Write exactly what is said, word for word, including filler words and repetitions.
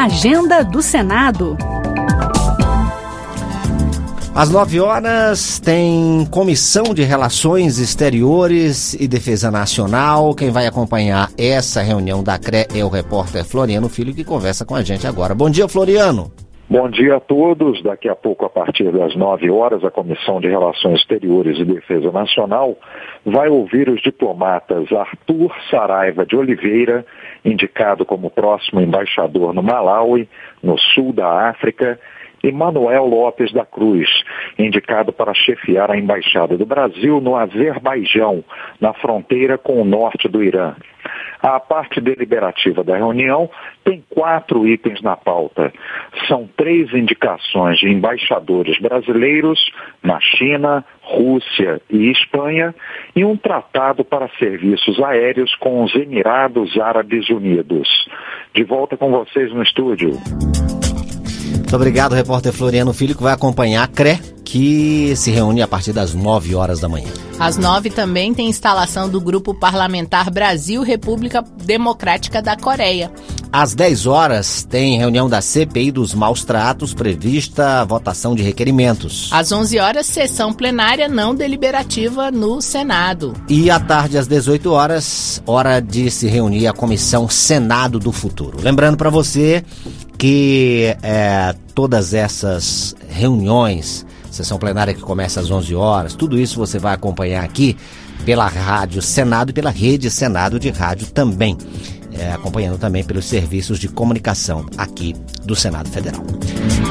Agenda do Senado. Às nove horas tem Comissão de Relações Exteriores e Defesa Nacional. Quem vai acompanhar essa reunião da C R E é o repórter Floriano Filho, que conversa com a gente agora. Bom dia, Floriano. Bom dia a todos. Daqui a pouco, a partir das nove horas, a Comissão de Relações Exteriores e Defesa Nacional vai ouvir os diplomatas Arthur Saraiva de Oliveira, indicado como próximo embaixador no Malawi, no sul da África, e Manuel Lopes da Cruz, indicado para chefiar a Embaixada do Brasil no Azerbaijão, na fronteira com o norte do Irã. A parte deliberativa da reunião tem quatro itens na pauta. São três indicações de embaixadores brasileiros na China, Rússia e Espanha e um tratado para serviços aéreos com os Emirados Árabes Unidos. De volta com vocês no estúdio. Muito obrigado, repórter Floriano Filho, que vai acompanhar a C R E, que se reúne a partir das nove horas da manhã. Às nove também tem instalação do Grupo Parlamentar Brasil República Democrática da Coreia. Às dez horas tem reunião da C P I dos maus tratos, prevista a votação de requerimentos. Às onze horas, sessão plenária não deliberativa no Senado. E à tarde, às dezoito horas, hora de se reunir a Comissão Senado do Futuro. Lembrando para você que é, todas essas reuniões, sessão plenária que começa às onze horas, tudo isso você vai acompanhar aqui pela Rádio Senado e pela Rede Senado de Rádio também, é, acompanhando também pelos serviços de comunicação aqui do Senado Federal.